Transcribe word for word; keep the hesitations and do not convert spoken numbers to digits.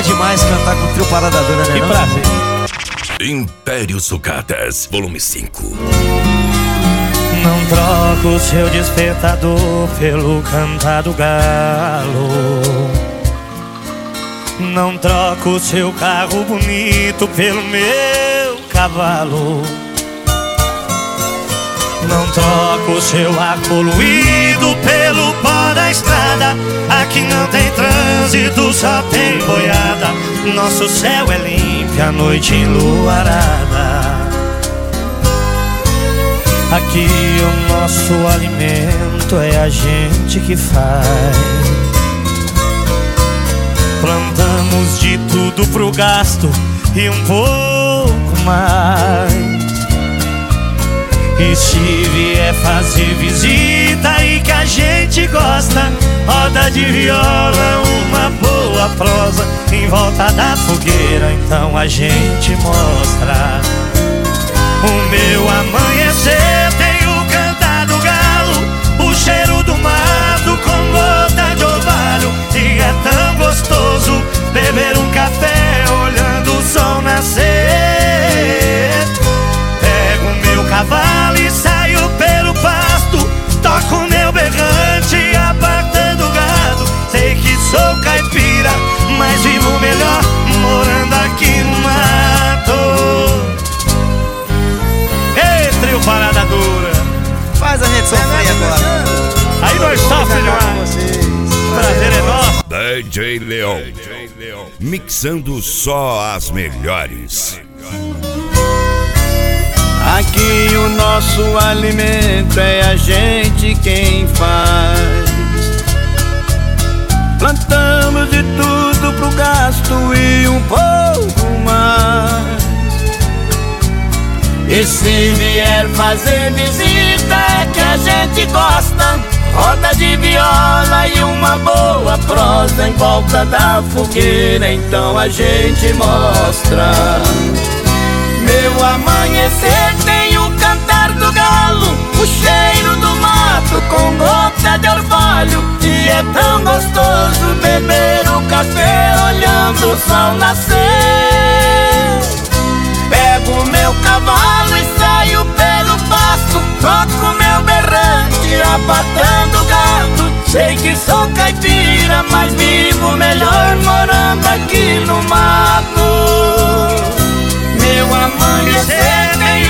demais cantar com o trio Parada Dura, né? Que não? prazer. Império Sucatas, volume cinco. Não troco o seu despertador pelo cantar do galo. Não troco o seu carro bonito pelo meu cavalo. Não troco o seu ar poluído pelo pó da estrada. Aqui não tem trânsito, só tem boiada. Nosso céu é limpo, a noite enluarada. Aqui o nosso alimento é a gente que faz. Plantamos de tudo pro gasto e um pouco mais. E se vier fazer visita e que a gente gosta, roda de viola, uma boa prosa em volta da fogueira, então a gente mostra. O meu amanhecer tem o cantar do galo, o cheiro do mato com gota de orvalho. E é tão gostoso beber um café olhando o sol nascer. Pego o meu cavalo e saio pelo pasto, toco o meu berrante apartando o gado. Sei que sou caipira, mas vivo melhor morando aqui no mato. Trio Parada Dura. Faz a gente sofrer agora. Aí nós sofremos demais. Prazer é nosso. D J Leon, mixando só as melhores. Aqui o nosso alimento é a gente quem faz. Plantamos de tudo pro gasto e um pouco mais. E se vier fazer visita é que a gente gosta, roda de viola e uma boa prosa em volta da fogueira, então a gente mostra. Meu amanhecer tem o cantar do galo, o cheiro do mato com gota de orvalho. E é tão gostoso beber um café olhando o sol nascer. Pego o meu cavalo e saio pelo pasto, toco meu berrante apartando o gado. Sei que sou caipira, mas vivo melhor morando aqui no mato. Meu amanhecer tem